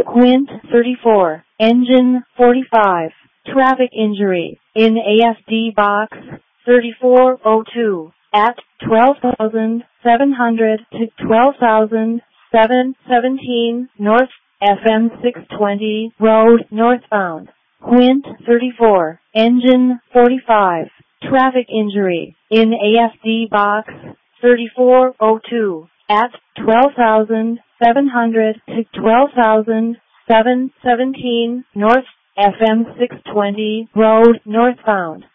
Quint 34, engine 45, traffic injury, in ASD box 3402, at 12,700 to 12,717 North, FM 620, road northbound. Quint 34, engine 45, traffic injury, in ASD box 3402, at 12,700 to 12,717 North, FM 620, road northbound.